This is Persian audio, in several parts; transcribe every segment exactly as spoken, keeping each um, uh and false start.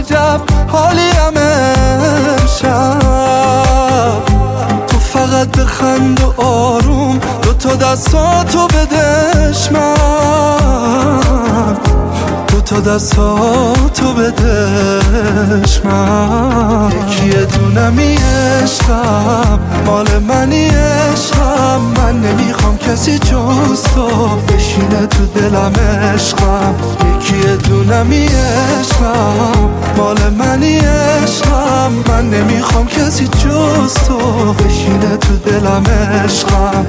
عجب حالیم امشب. تو فقط بخند و آروم دو تا دستاتو بدش من، دو تا دستاتو بدش من. یکی دونمی عشقم مال منی عشقم، من نمیخوام کسی جز تو بشینه تو دلم عشقم. یکی دونمی عشقم مال منی عشقم، من نمیخوام کسی جز تو بشینه تو دلم عشقم.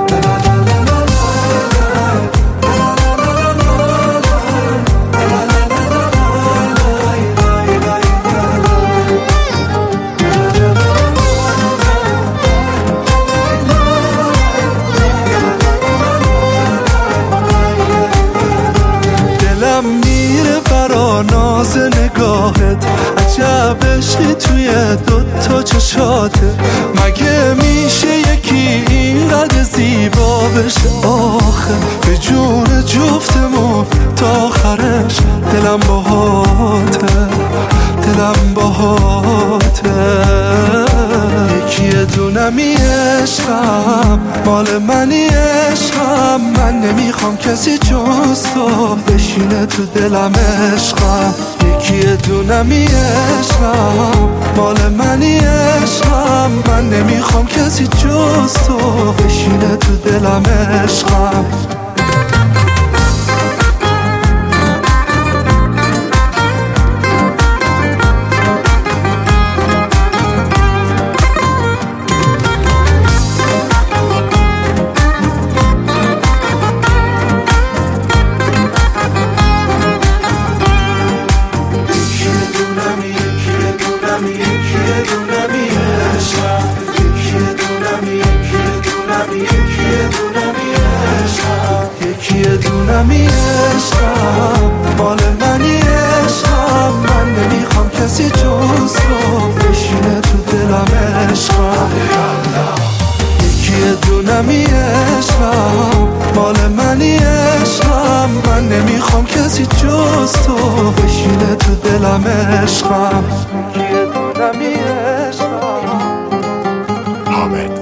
میره برا ناز نگاهت، عجب عشقی توی دوتا چشاته. مگه میشه یکی اینقدر زیبا بشه آخه؟ به جون جفتمون تا آخرش دلم باهاته، دلم باهاته. یکی دونمی عشقم مال منی عشقم، من نمیخوام کسی جز تو بشینه تو دلم عشقم. یکی دونمی عشقم مال منی عشقم، من نمیخوام کسی جز تو بشینه تو دلم عشقم. یکی دونمی عشقم مال منی عشقم، من نمیخوام کسی جز تو بشینه تو دلم عشقم. یکی دونمی عشقم مال منی عشقم، من نمیخوام کسی جز تو بشینه تو دلم عشقم. یکی دونمی عشقم. حامد